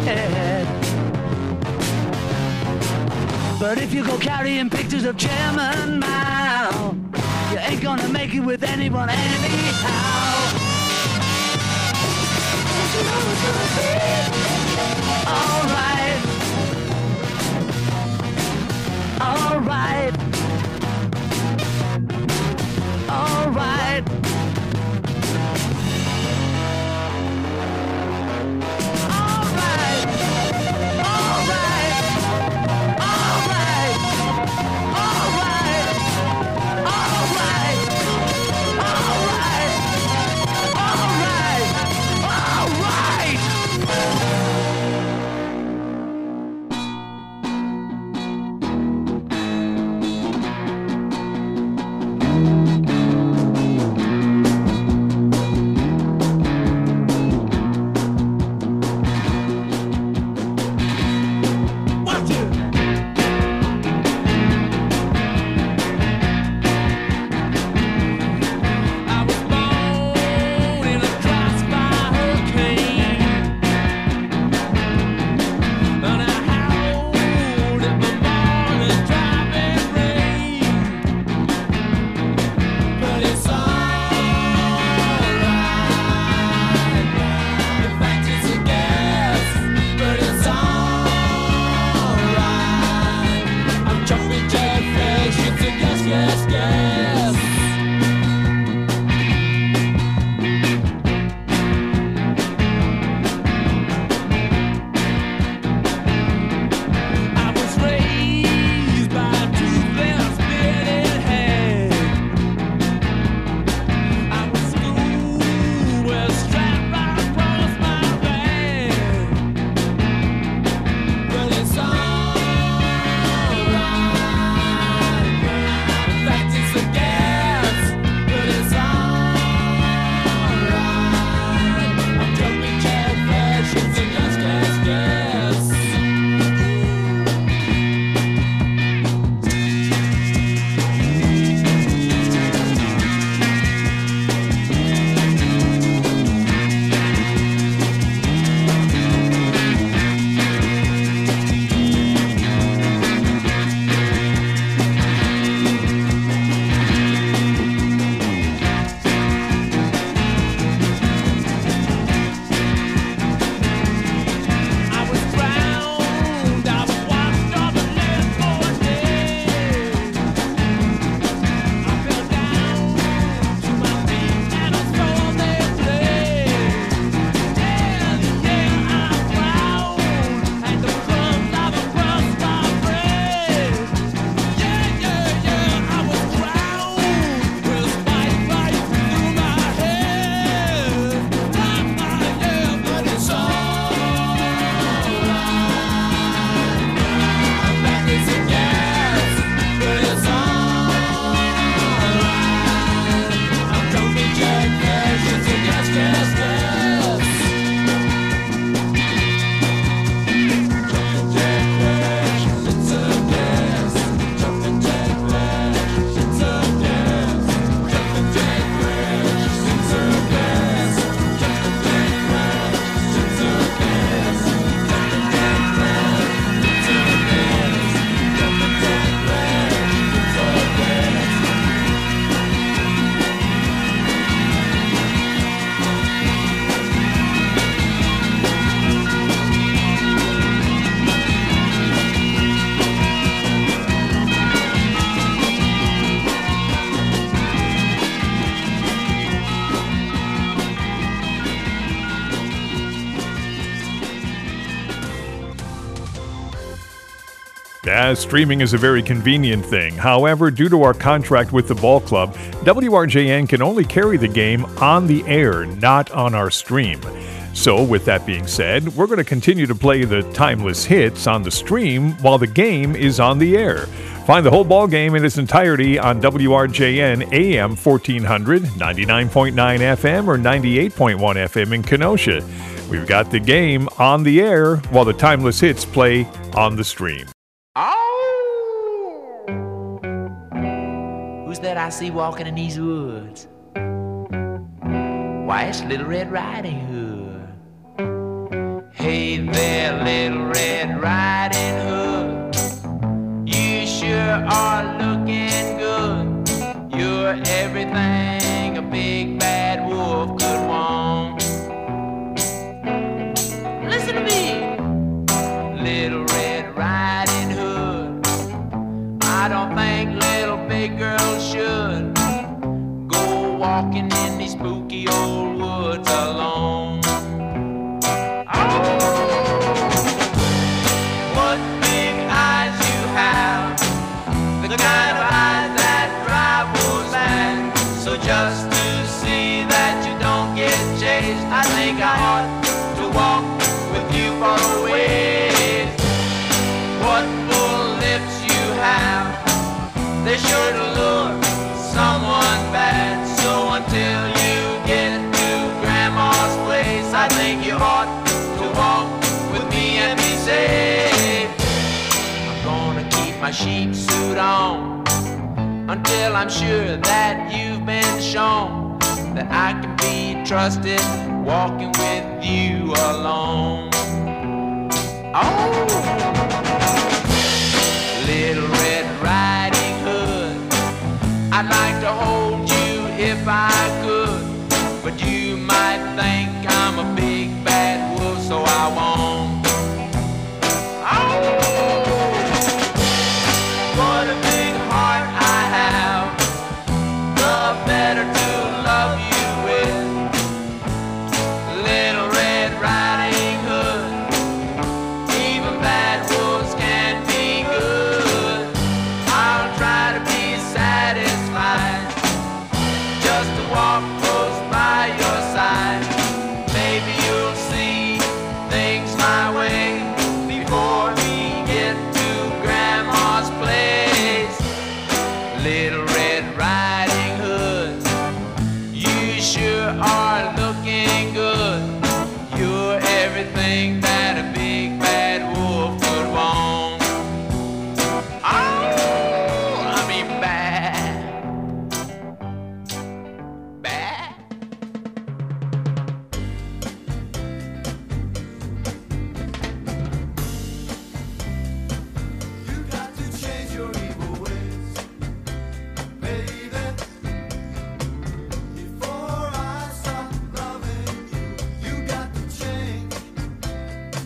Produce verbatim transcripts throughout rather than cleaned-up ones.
head. But if you go carrying pictures of Chairman Mao, you ain't gonna make it with anyone anyhow. Don't you know it's gonna be alright? Alright. Alright. Yeah, streaming is a very convenient thing. However, due to our contract with the ball club, W R J N can only carry the game on the air, not on our stream. So, with that being said, we're going to continue to play the timeless hits on the stream while the game is on the air. Find the whole ball game in its entirety on W R J N A M fourteen hundred, ninety-nine point nine F M, or ninety-eight point one F M in Kenosha. We've got the game on the air while the timeless hits play on the stream. Oh! Who's that I see walking in these woods? Why, it's Little Red Riding Hood. Hey there, Little Red Riding Hood, you sure are looking good. You're everything a big bad wolf could want. Listen to me, Little Red Riding Hood. I don't think little big girls should go walking in these spooky old woods alone. Oh, what big eyes you have, the kind of eyes that drive wolves mad. So just to see that you don't get chased, I think I ought to walk with you for a ways. What full lips you have, they sure to look someone bad. So until you get to Grandma's place, I think you ought to walk with me and be safe. I'm gonna keep my sheep suit on until I'm sure that you've been shown that I can be trusted walking with you alone. Oh, Little Red Riding Hood, I'd like to hold you if I could, but you might think I'm a big bad wolf, so I won't. Oh, what a big heart I have, the better to love you with. Little Red Riding Hood, even bad wolves can be good. I'll try to be satisfied just to walk close by your side. Maybe you'll see things my way before we get to Grandma's place. Little Red Riding Hood, you sure are looking good. You're everything that a big bad wolf could want. Oh, I mean bad. Bad? You got to change your evil ways, baby. Before I stop loving you, you got to change.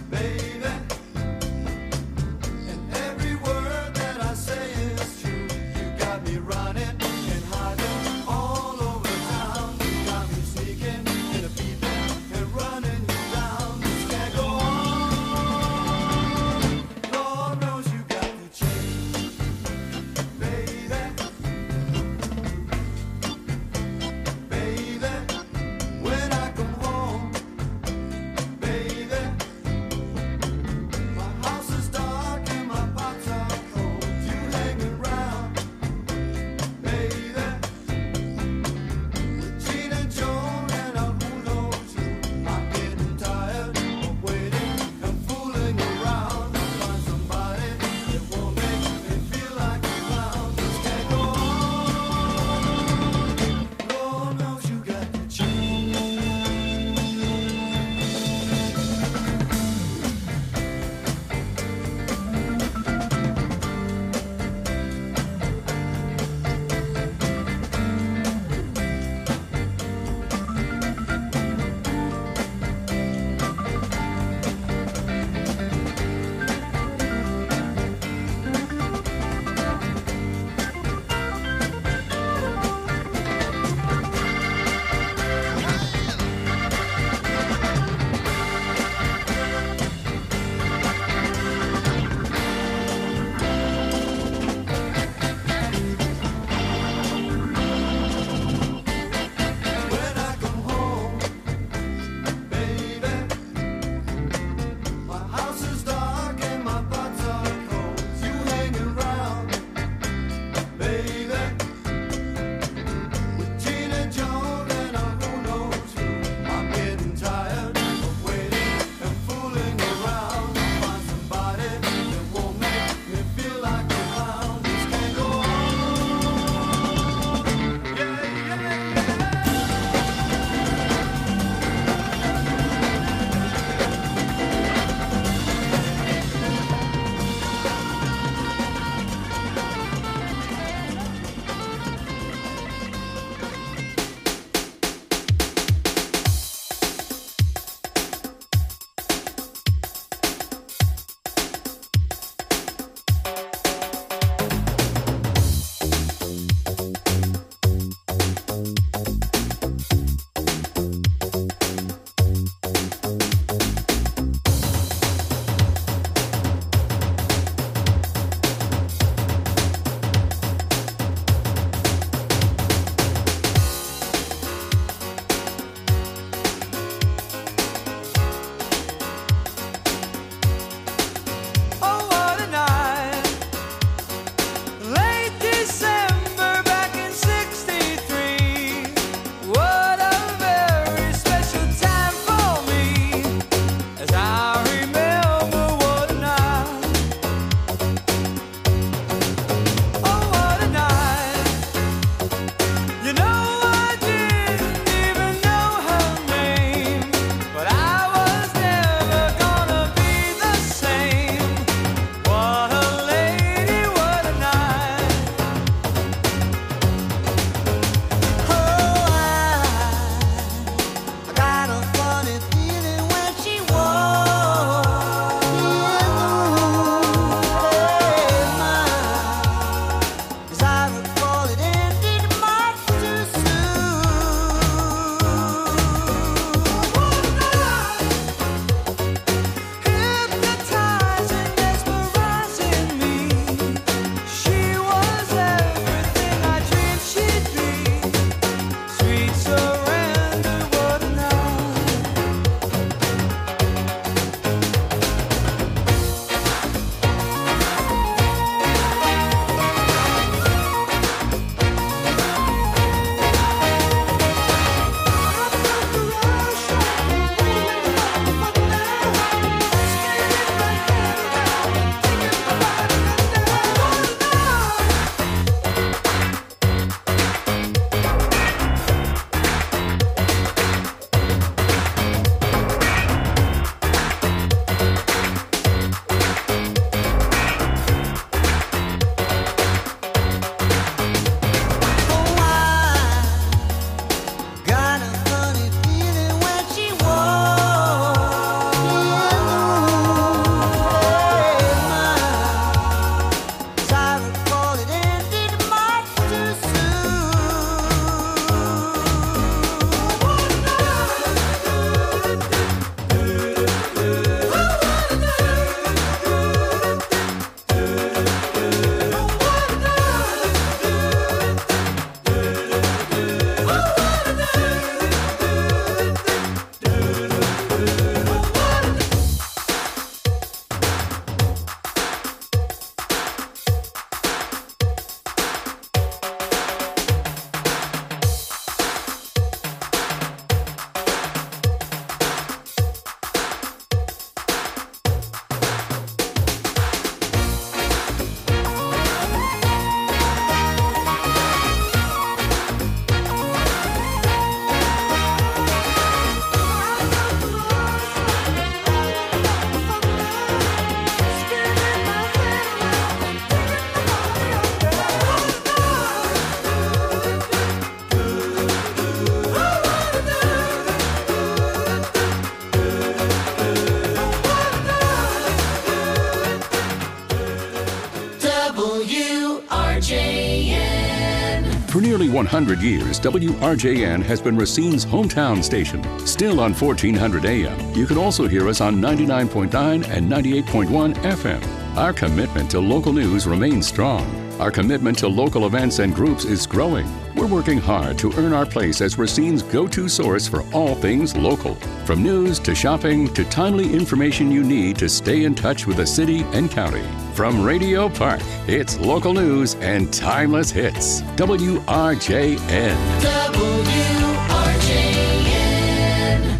For nearly one hundred years, W R J N has been Racine's hometown station. Still on fourteen hundred A M, you can also hear us on ninety-nine point nine and ninety-eight point one F M. Our commitment to local news remains strong. Our commitment to local events and groups is growing. We're working hard to earn our place as Racine's go-to source for all things local. From news to shopping to timely information you need to stay in touch with the city and county. From Radio Park, it's local news and timeless hits. W R J N. W R J N.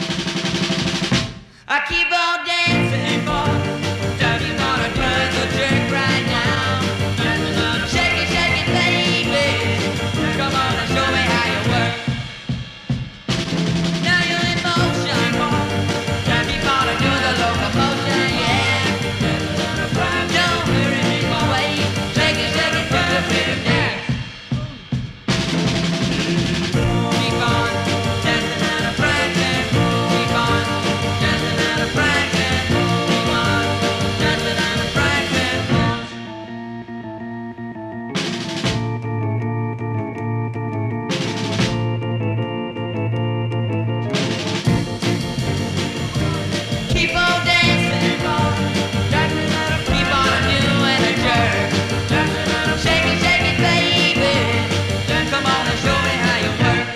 I keep on dancing for Daddy gonna turn the jerk right now. Shake it, shake it, baby. Come on and show me how you work. Now you're in motion, Daddy gonna do the locomotion, yeah. Don't hurry me away. Shake it, shake it, do the rhythm dance. Keep on dancing and a prancing. Keep on dancing and a prancing. Keep on dancing and a prancing. Keep on dancing, dancing and a keep on doing a jerk. Shake it, shake it, baby. Come on and show me how you work.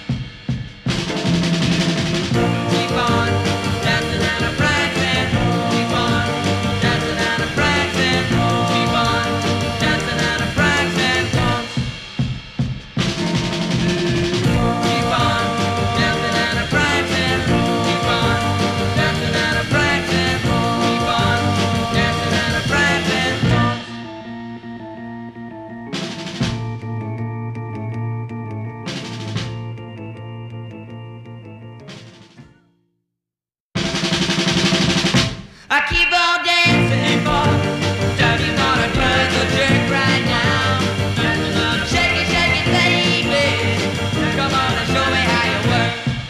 Keep on dancing and a prancing. Keep on dancing and a prancing. Keep on dancing and a prancing. Keep on dancing and a prancing. Keep on dancing and a prancing. Keep on dancing and a prancing. I keep on dancing for Daddy gonna turn the jerk right now. Shake it, shake it, baby. Come on and show me how you work.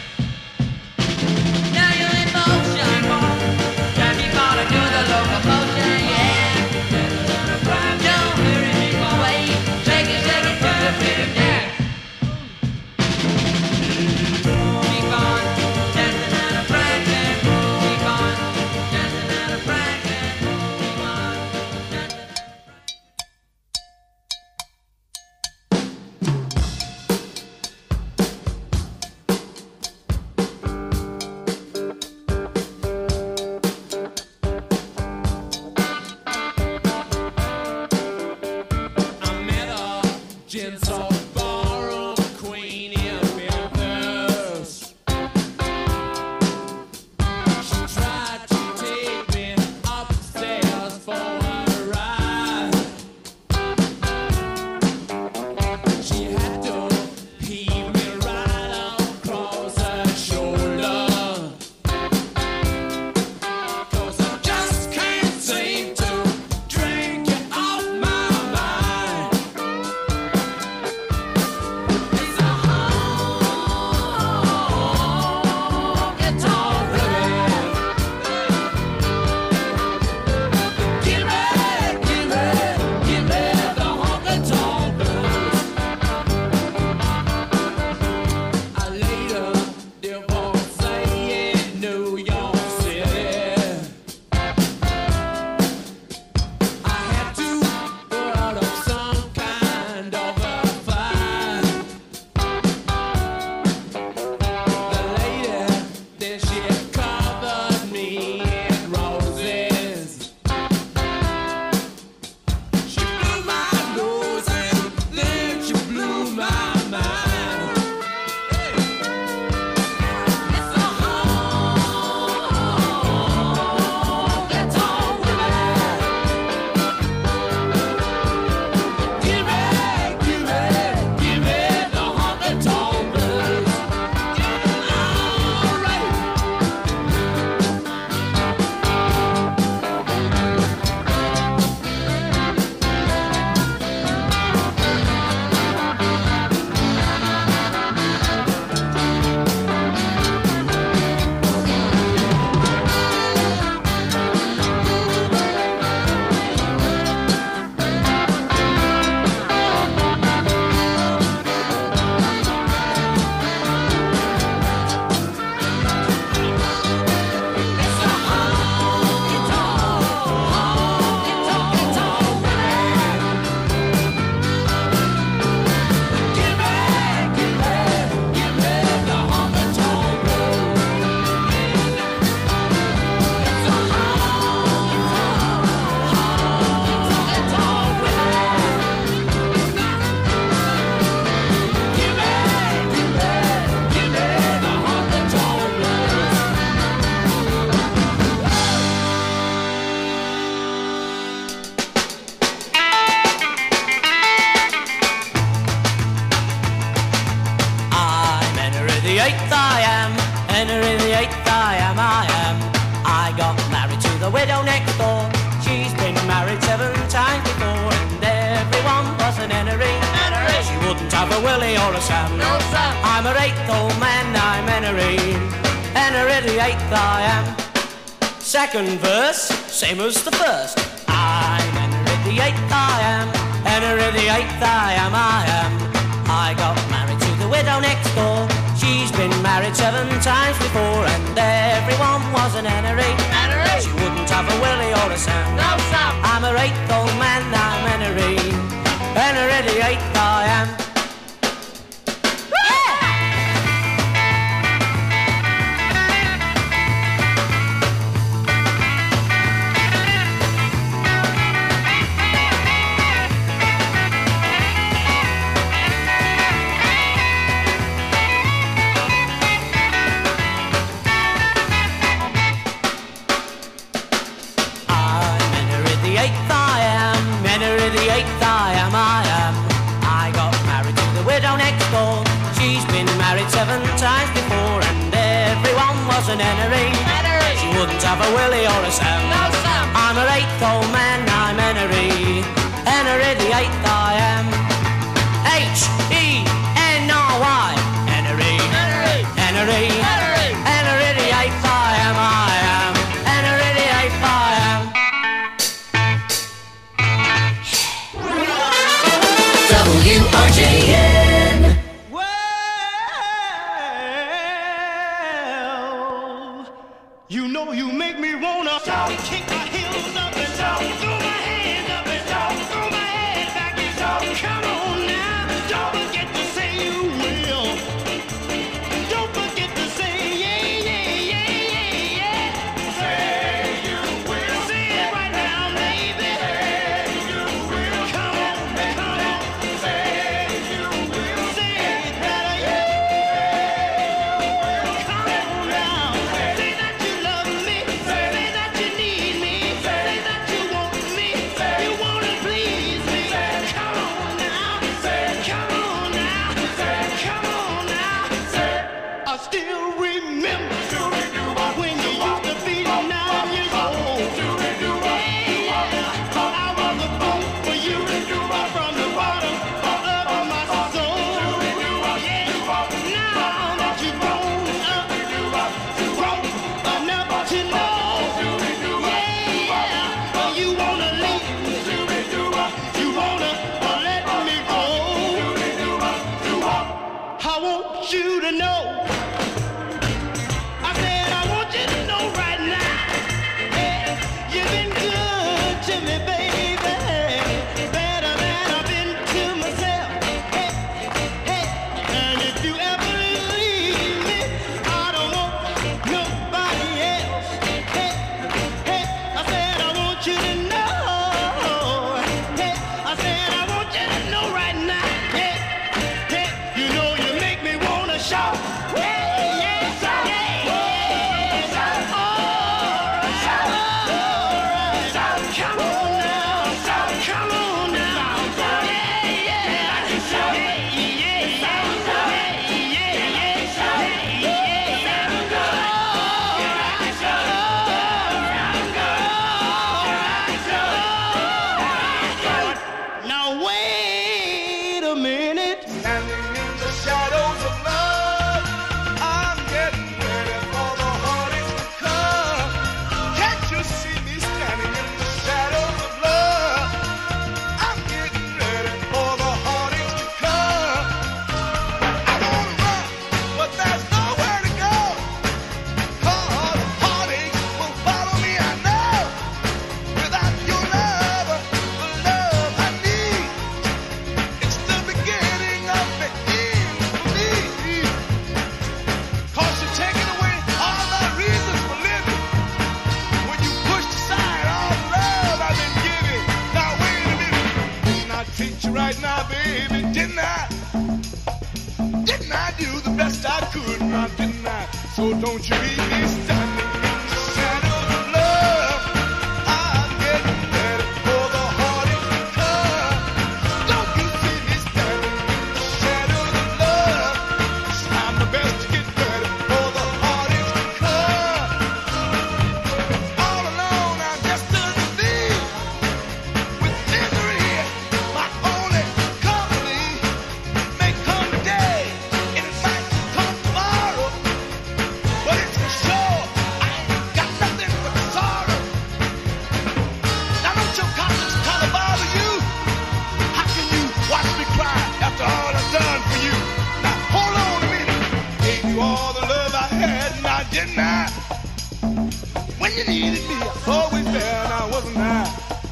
Now you're in motion, Daddy gonna do the locomotion, yeah. Don't hurry me away. Shake it, shake it, do the rhythm dance. Keep on dancing and a prancing. Keep on dancing and a prancing. widow next door. She's been married seven times before, and everyone was an Henry. She wouldn't have a Willie or a Sam. No, Sam. I'm her eighth old man, I'm Henry. Henry the eighth I am. Second verse, same as the first. I'm Henry the eighth I am. Henry the eighth I am, I am. I got married to the widow next door. She's been married seven times before, and everyone was an Henry. Henry. She wouldn't have a Willie or a Sam. No, Sam. I'm her eighth old man, I'm Henry. Henry the eighth I am. Seven times before, and everyone was an Henry. Henry. She wouldn't have a Willie or a Sam. No, Sam. I'm her eighth old man, I'm Henry. Henry the eighth I am. H E N R Y. Henry. Henry. Henry. Henry. Henry the eighth I am, I am. Henry the eighth I am. W R J N. You know you make me wanna shout, kick my heels up and shout, throw my hands up and shout, throw my head back and shout. Come on now, don't forget to say you will. Don't forget to say yeah, yeah, yeah, yeah, yeah. Say you will. Say it right now, baby. Say you will. Come on, come on. Say you will. Say it better, yeah. Come on now. Say that you love me. Say that you need me. Say that you want me. You wanna please me. Come on now. Come on now. Come on now. I still remember when you used to be nine years old. Yeah, I was a fool for you from the bottom of my soul. Yeah, now that you've grown up, grown enough to know, yeah, you wanna leave, you wanna let me go. I want you to know. I said I want you to know right now. Yeah, you've been good to me, baby. Better than I've been to myself. Hey, hey, and if you ever leave me, I don't want nobody else. Hey, hey, I said I want you to know. Hey, I said I want you to know right now. Yeah, hey, you know you make me wanna shout. Hey, yeah, shout. Yeah, yeah, shout. All right, shout. All right, shout. Come on now, shout. Come on now, yeah, yeah, shout. Yeah, yeah, shout. Yeah, yeah, yeah, shout. Yeah, yeah, shout. All right, shout. All right, shout. Now wait a minute. Standing in the shadows of love, I'm getting ready for the heartaches to come. Can't you see me standing in the shadows of love? I'm getting ready for the heartaches to come. I wanna run, but there's nowhere to go. 'Cause heartaches will follow me, I know. Without your love, the love I need, it's the beginning of the end for me. 'Cause you're taking away all my reasons for living. When you pushed aside all the love I've been giving. Now wait a minute. Didn't I treat you right now, baby? Didn't I? Didn't I do the best I could? Now didn't I? So don't you leave me standing in the shadows of love. I'm getting ready for the heartache to come. Don't you see me standing in the shadows of love? I'm the best to get ready for the heartache to come. All alone I didn't I? When you needed me, I was always there, and I wasn't I.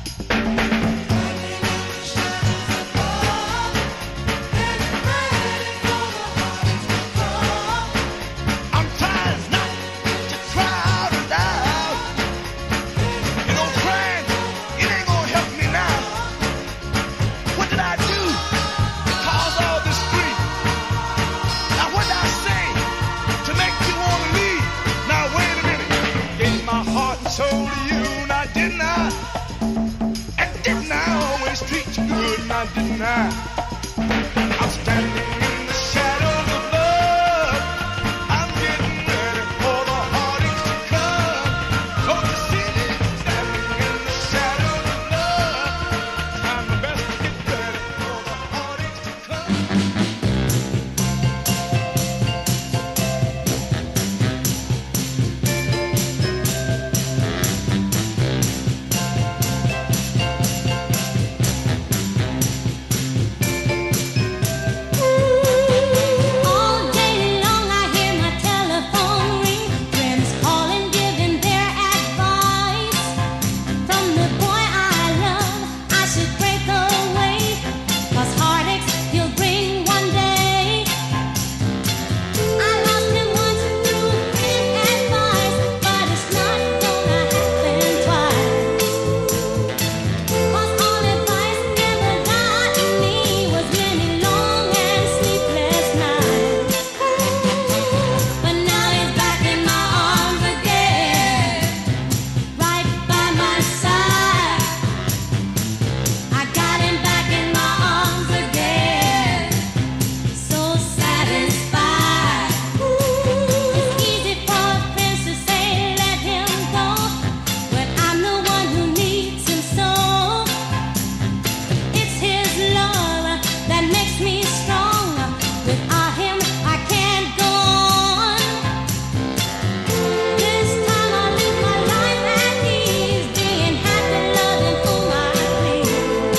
I'm trying not to cry out and die. You know, crying, it ain't gonna help me now. What did I do to cause all this grief? Now what did I say to make you want to leave? Now wait a minute. Gave my heart and soul to you, now didn't I? And didn't I always treat you good, now didn't I? I'm standing in the shadows of love. I'm getting ready for the heartaches to come. Don't you see me standing in the shadows of love? I'm the best to get ready for the heartaches to come. All day long I hear my telephone ring, friends calling, giving their advice. From the boy I love, I should break away, 'cause heartaches he'll bring one day. I lost him once through friend advice, but it's not gonna happen twice. 'Cause all advice ever got me was many long and sleepless nights. But now he's back in my arms again, right by my side. I got him back in my arms again, so satisfied. It's easy for friends to say let him go, but I'm the one who needs him so. It's his love that makes me strong. Without him, I can't go on. This time I'll live my life at ease, being happy, loving whom I please.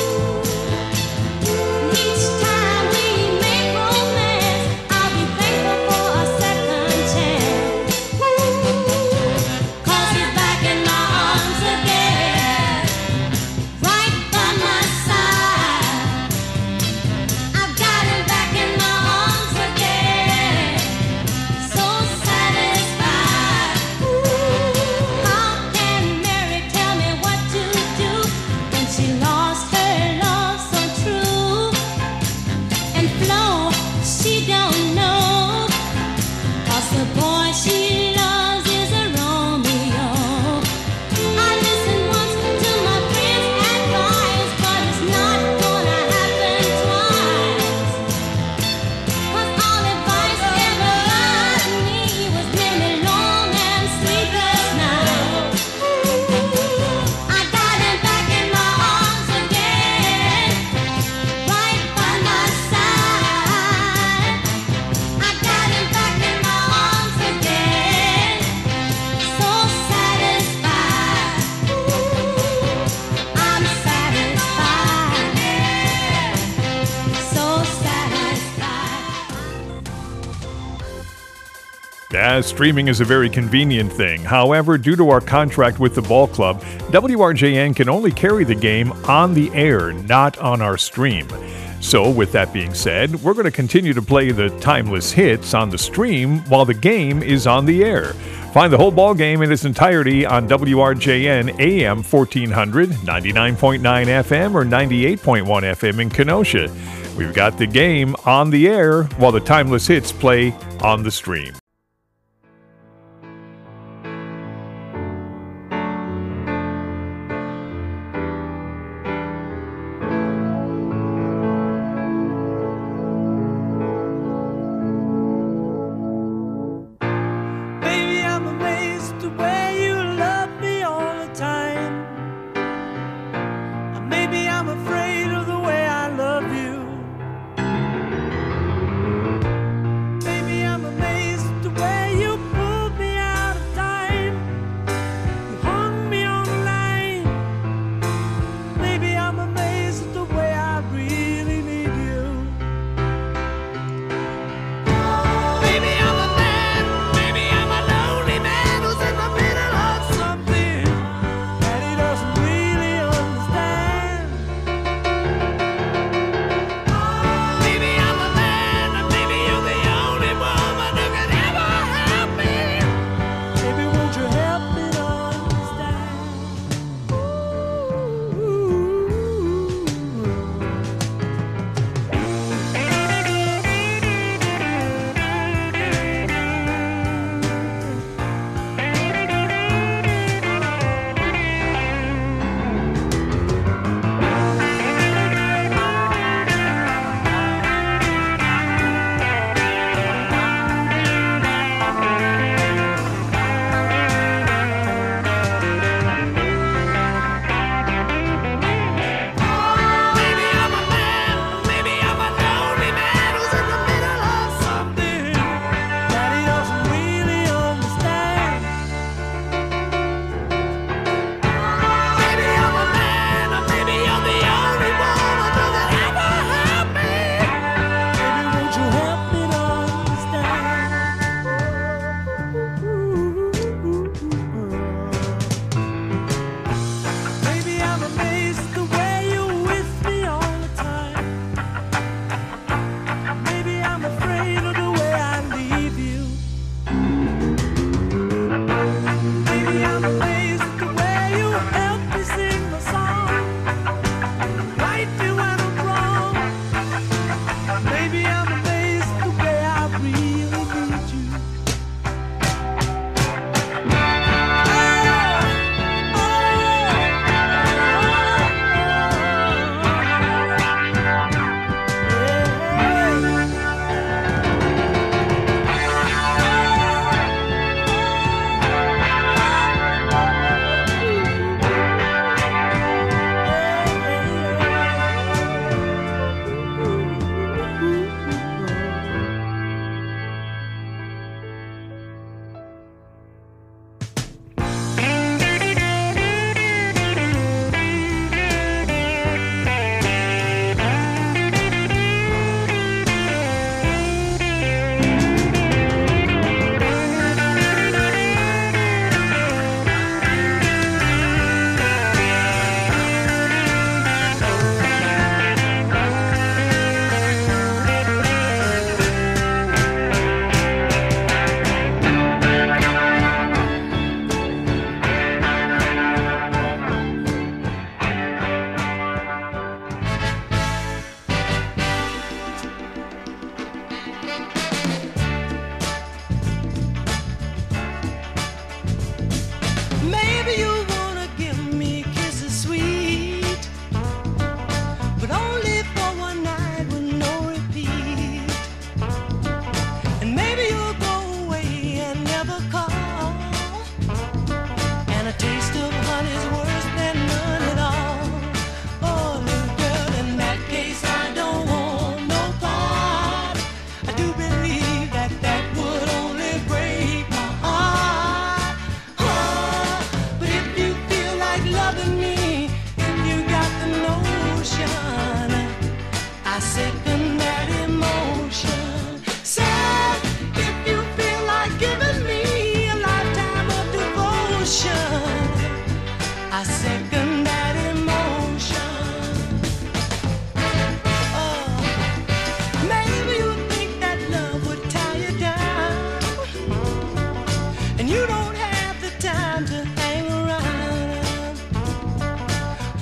Each time we make romance, I'll be thankful for a second chance. 'Cause he's back in my arms again, right by my side. I've got him back in my arms again, so satisfied. How can Mary tell me what to do when she lost her love so true? And Flo, she don't know, 'cause the boy she loves is a Romeo. I listened once to my friend's advice, but it's not gonna happen twice. 'Cause all advice ever got me was many long and sleepless nights. I got him back in my arms again, right by my side. I got him back in my arms again, so satisfied. I'm satisfied, so satisfied. Yeah, streaming is a very convenient thing. However, due to our contract with the ball club, W R J N can only carry the game on the air, not on our stream. So, with that being said, we're going to continue to play the timeless hits on the stream while the game is on the air. Find the whole ball game in its entirety on W R J N A M fourteen hundred, ninety-nine point nine F M, or ninety-eight point one F M in Kenosha. We've got the game on the air while the timeless hits play on the stream. Baby, I'm amazed the way you love me all the time. Or maybe I'm afraid of the way I love you. Baby, I'm amazed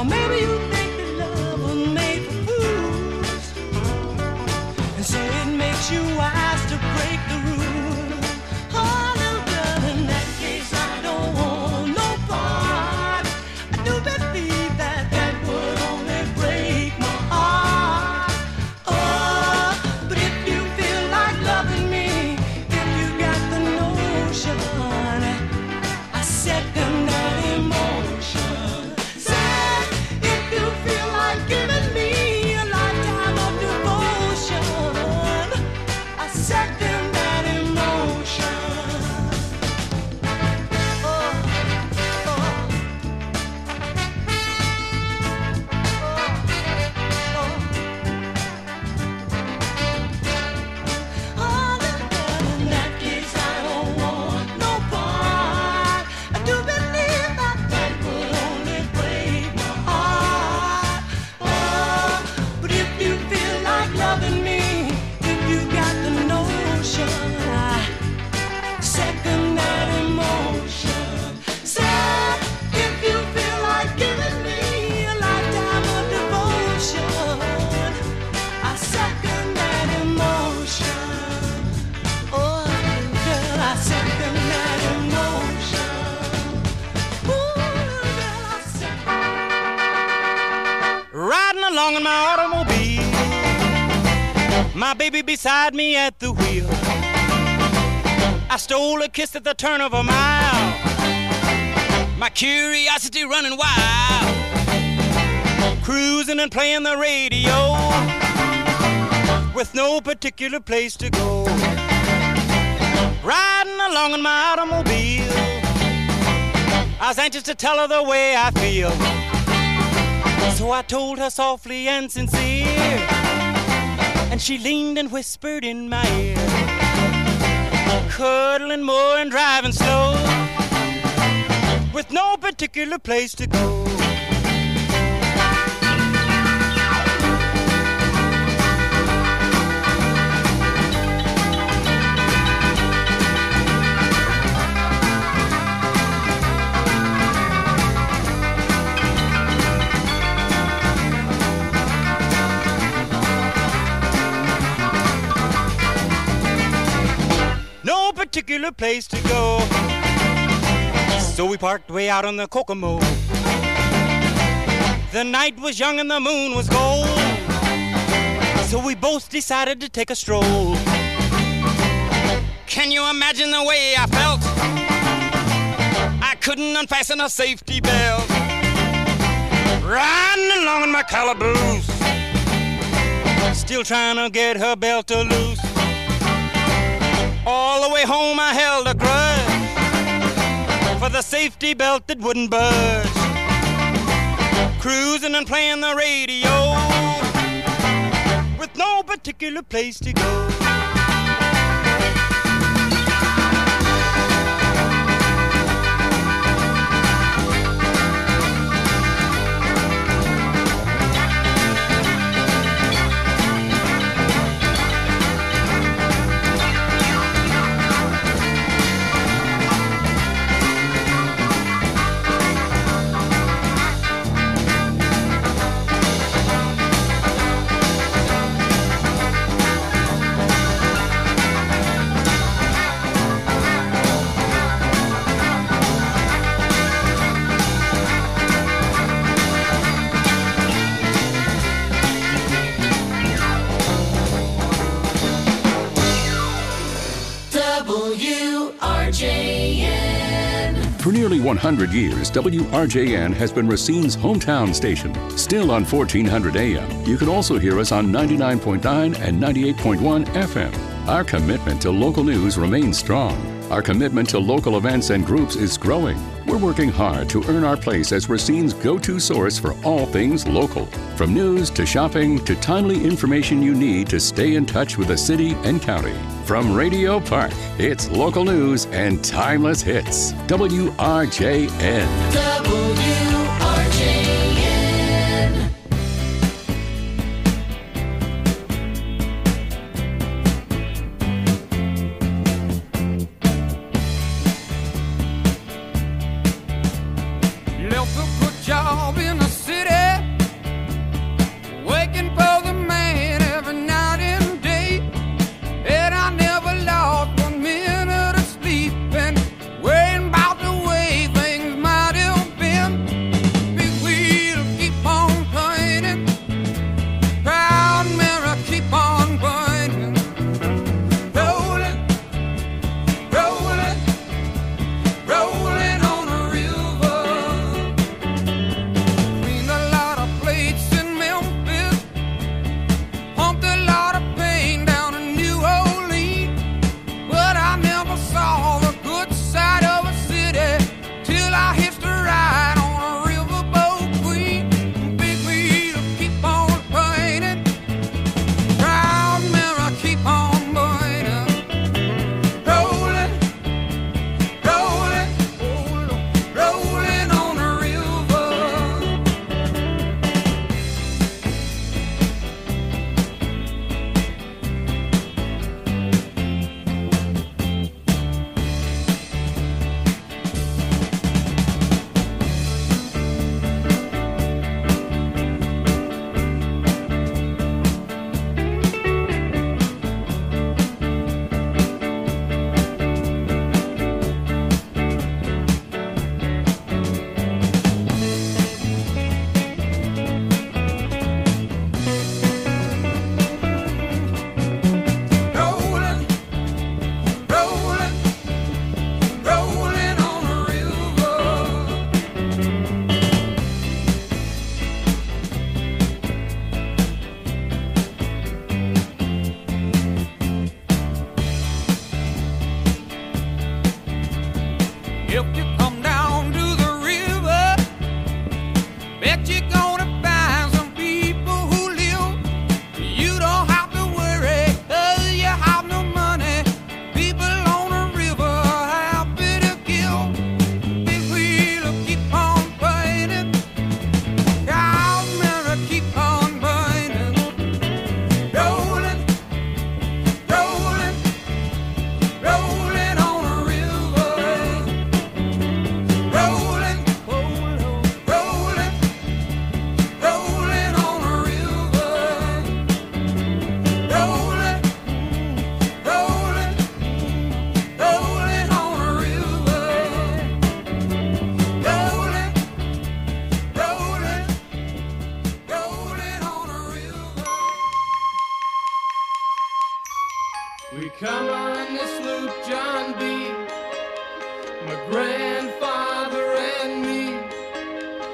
Or maybe you think that love was made for fools, and so it makes you wise to break the rules. Oh, little girl, in that case, I don't want no part. I do believe that that would only break my heart. Oh, but if you feel like loving me, if you got the notion, I second that emotion. Say, if you feel like giving me a lifetime of devotion, I second that emotion. Oh, oh, oh, oh, little girl, in that case, I don't want no part. I do believe that that would only break my heart. Oh, but if you feel like loving me, if you got the notion, I second that emotion. Say, if you feel like giving me a lifetime of devotion, I second that emotion. Oh, girl, I second that emotion. Ooh, girl, I second. Riding along in my automobile, my baby beside me at the wheel. I stole a kiss at the turn of a mile, my curiosity running wild, cruising and playing the radio with no particular place to go. Riding along in my automobile, I was anxious to tell her the way I feel, so I told her softly and sincere, and she leaned and whispered in my ear, cuddling more and driving slow, with no particular place to go. No particular place to go. So we parked way out on the Kokomo. The night was young and the moon was gold, so we both decided to take a stroll. Can you imagine the way I felt? I couldn't unfasten a safety belt, riding along in my calaboose, still trying to get her belt to loose. All the way home I held a grudge for the safety belt that wouldn't budge, cruising and playing the radio with no particular place to go. For nearly one hundred years, W R J N has been Racine's hometown station. Still on fourteen hundred A M, you can also hear us on ninety-nine point nine and ninety-eight point one F M. Our commitment to local news remains strong. Our commitment to local events and groups is growing. We're working hard to earn our place as Racine's go-to source for all things local. From news to shopping to timely information you need to stay in touch with the city and county. From Radio Park, it's local news and timeless hits. W R J N. W R J N. Left a good job in the city,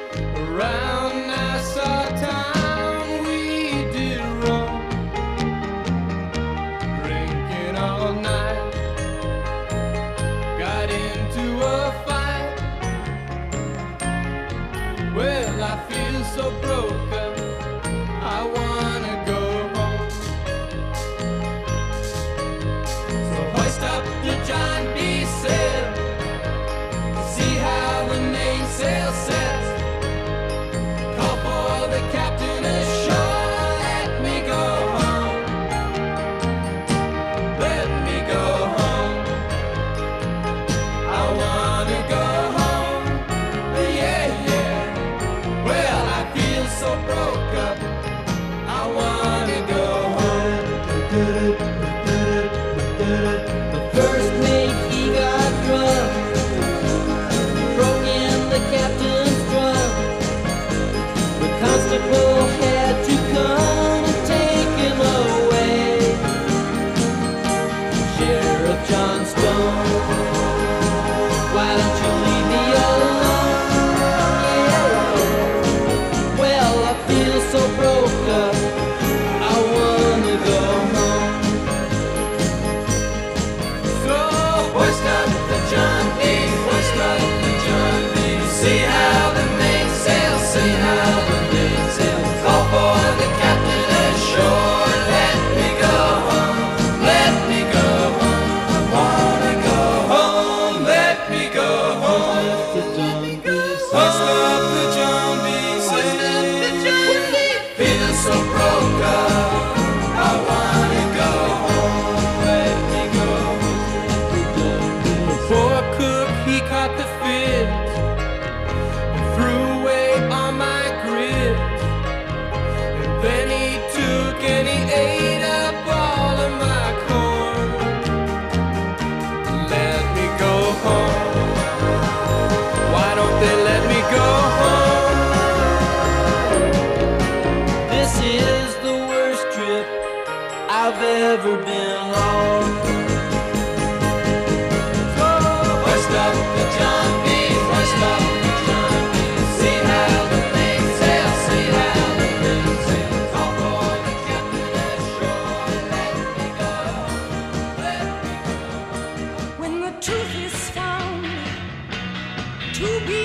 Around Nassau town we did roam, drinking all night. Got into a fight. Well, I feel so broke up, I wanna go home. So hoist up the John B. sail, see how the mainsail sets. Call for the captain ashore, let me go home. Let me go home. I wanna go home. Yeah, yeah. Well, I feel so broke up, I wanna go home. The first mate, he got drunk, broke in the captain's drum. The constable had to come and take him away. Sheriff John Stone, why don't you leave me alone? Yeah. Well, I feel so broke up, I wanna go home. So hoist up the John B, hoist up the John B. See how the mainsail, see how the mainsail. Call for the captain ashore, let me go home, let me go home. I wanna go home, let me go home. Hoist up the John B, hoist up the John B. Feel so broke up, I wanna go home, let me go home. The poor cook, he caught the fit and threw away all my grit. And then he took and he ate up all of my corn. Let me go home. Why don't they let me go home? This is the worst trip I've ever been on. Hoist up the John B, hoist up the John B. See how the mainsail, see how the mainsail. Call for the captain ashore, let me go, let me go. When the truth is found to be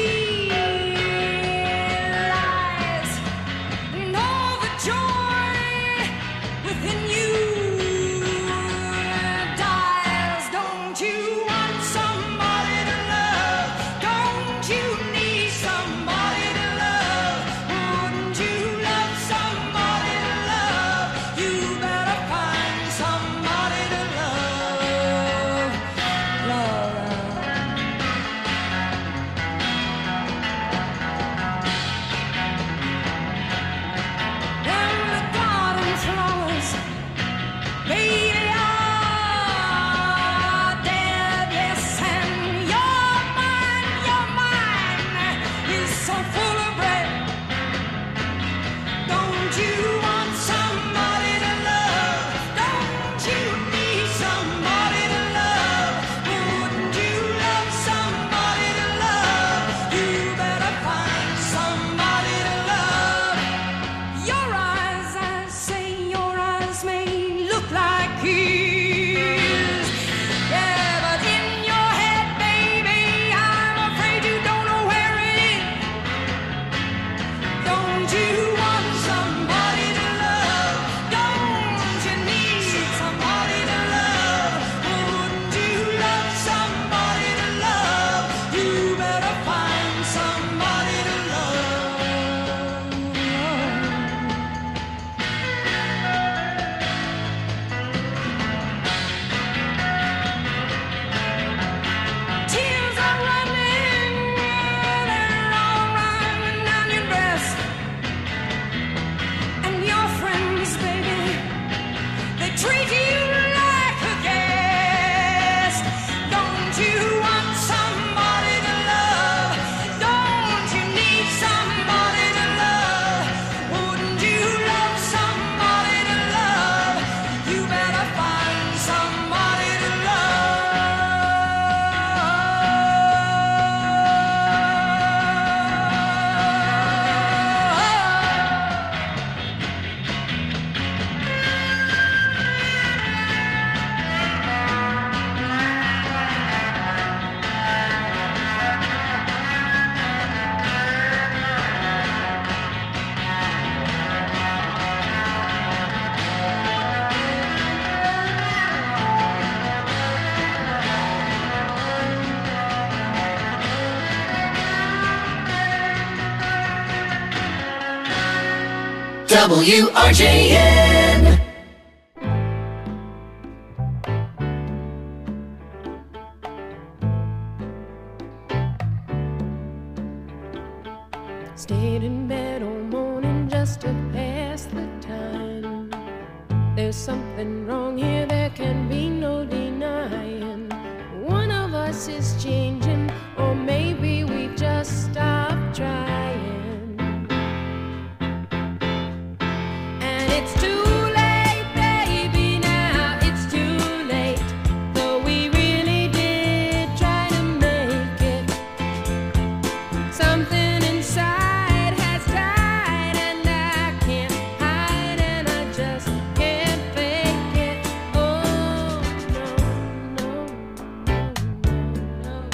lies, and all the joy within you W R J N. Stayed in bed all morning just to pass the time. There's something wrong here, there can be no denying. One of us is changing, or maybe we've just stopped trying. And it's too late, baby, now it's too late. Though we really did try to make it. Something inside has died, and I can't hide, and I just can't fake it. Oh, no, no, no,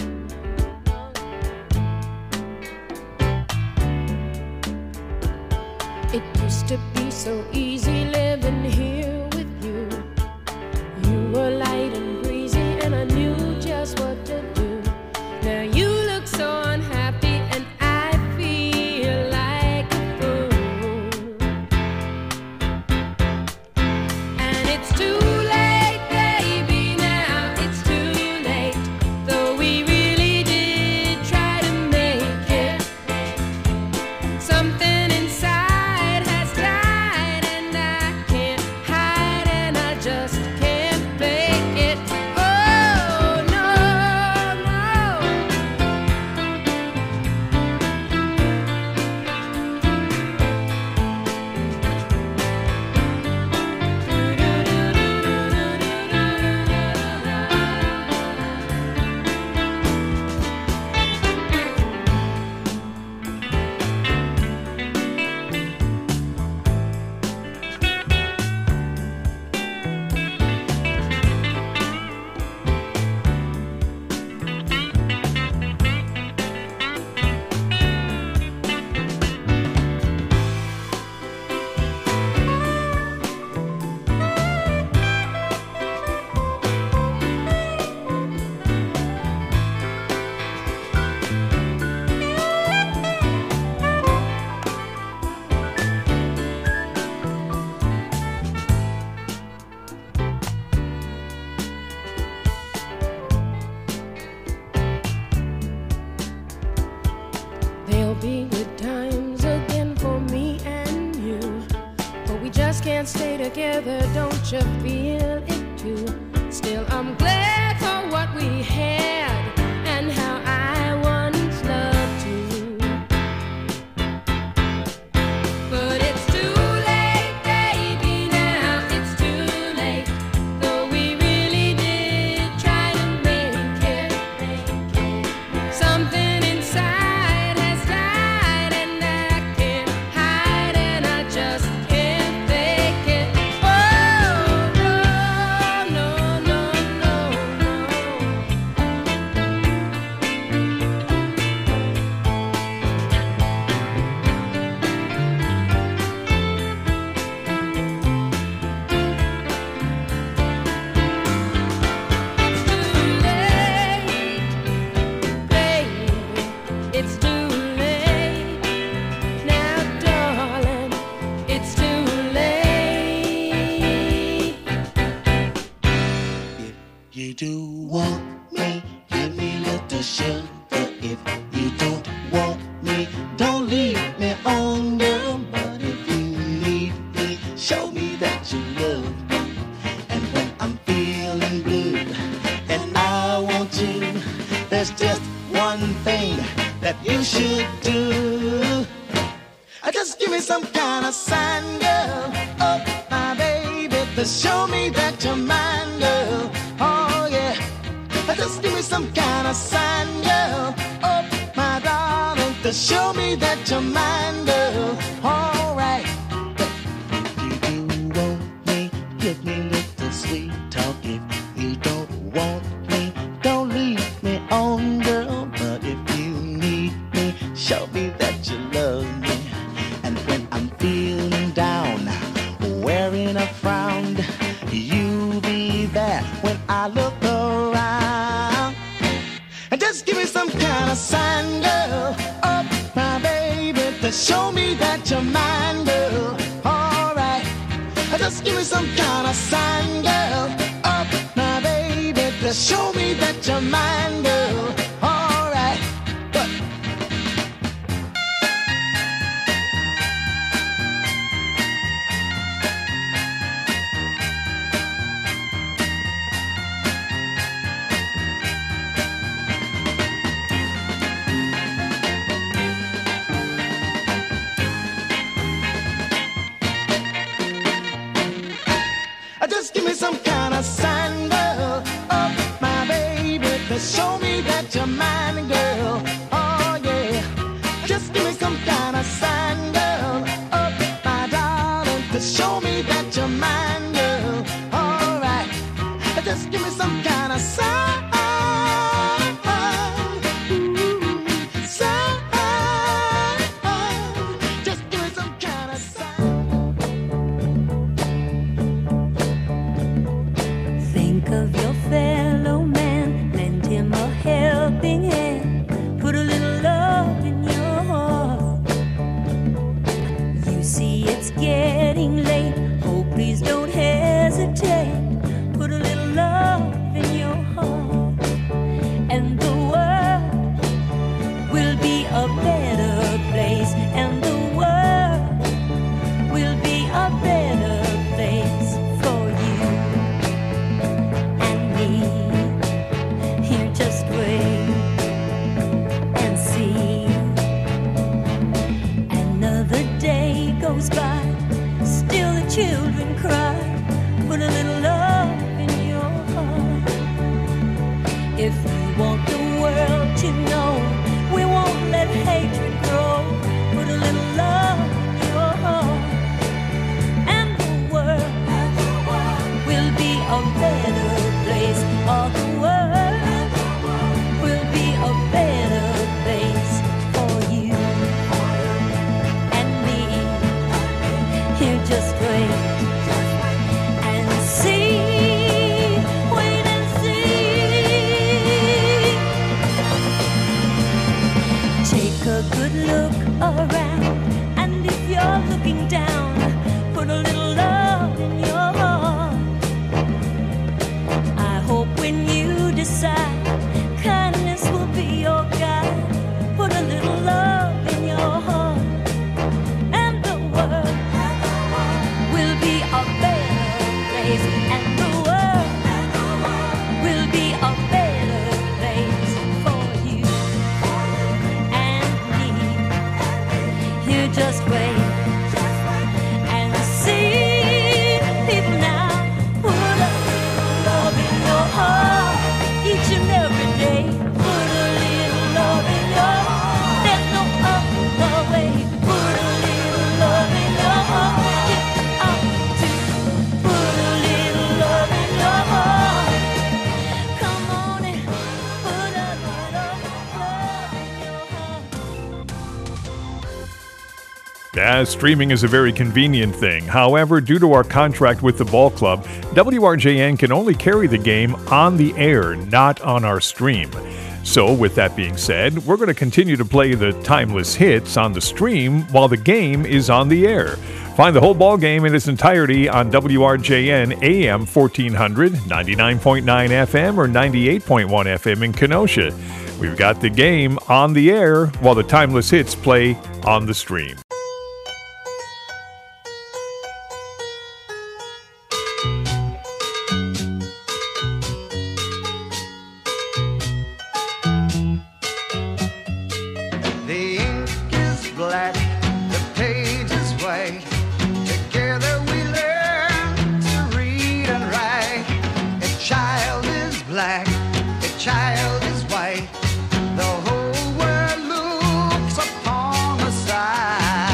no. It used to be so easy living here with you. You were light and breezy, and I knew just what to do. Now you look so unhappy, and I feel like a fool. And it's too late, baby, now it's too late. Though we really did try to make it. Something inside has died, and I can't hide, and I just can't fake it. Oh, no, no. There'll be good times again for me and you, but we just can't stay together, don't you feel it too? Still, I'm glad for what we had and how I once loved you. But it's too late, baby, now it's too late. Though we really did try to make it. Something inside has died, and I can't hide, and I just can't fake it. Oh, no, no, no, no, no. It's too late, now, darling. It's too late. If you do want me, give me little sugar. If you don't want me, don't leave me on, girl. But if you need me, show me that you love me. And when I'm feeling blue and I want you, there's just one thing that you should do. Uh, Just give me some kind of sign, girl. Oh, my baby, to show me that you're mine, girl. Oh, yeah. Uh, Just give me some kind of sign, girl. Oh, my darling, to show me that you're mine, girl. All right. If you do want me, give me little sweet talk. If you don't want me, don't leave me on, girl. But if you need me, show me that you love me. And when I'm feeling down, wearing a frown, you be there when I look around. And just give me some kind of sign, girl. Oh, my baby, to show me that you're mine, girl. Oh, Just give me some kind of sign, girl. Up, my baby, just show me that you're mine, girl. All right, but just give me some kind of sign, girl. Up, my baby, just show me that you're mine, girl. Oh yeah, just give me some kind of sign, girl. Up, my darling, just show me that you're mine, girl. All right, just give me some kind of sign. Ooh, sign. Just give me some kind of sign. Think of your fellow man, lend him a helping hand, put a little love in your heart. You see it's getting late, oh please don't hesitate, put a little love in your heart, and the world will be a better place, and the world will be a better place for you and me. Here, just wait and see. Another day goes by, still the children cry. Put a little love in your heart. If you want the world to know, we won't let hatred grow. Put a little love in your heart, and the world will be a better place. All the world will be a better place for you and me. Here, just wait and see. Wait and see. Take a good look around, and if you're looking down, put a little love in your heart. I hope when you decide, kindness will be your guide. Put a little love in your heart, and the world will be a better place, and the world will be a better place for you and me. Here, just wait and see. People now, put a little love in your heart each and every day. Put a little love in your heart. There's no other way. Put a little love in your heart. Get out to put a little love in your heart. Come on and put a little love in your heart. Yeah, streaming is a very convenient thing. However, due to our contract with the ball club, W R J N can only carry the game on the air, not on our stream. So, with that being said, we're going to continue to play the timeless hits on the stream while the game is on the air. Find the whole ball game in its entirety on W R J N A M fourteen hundred, ninety-nine point nine F M, or ninety-eight point one F M in Kenosha. We've got the game on the air while the timeless hits play on the stream. The ink is black, the page is white. Together we learn to read and write. A child is black, a child is white. The whole world looks upon the sight.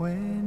when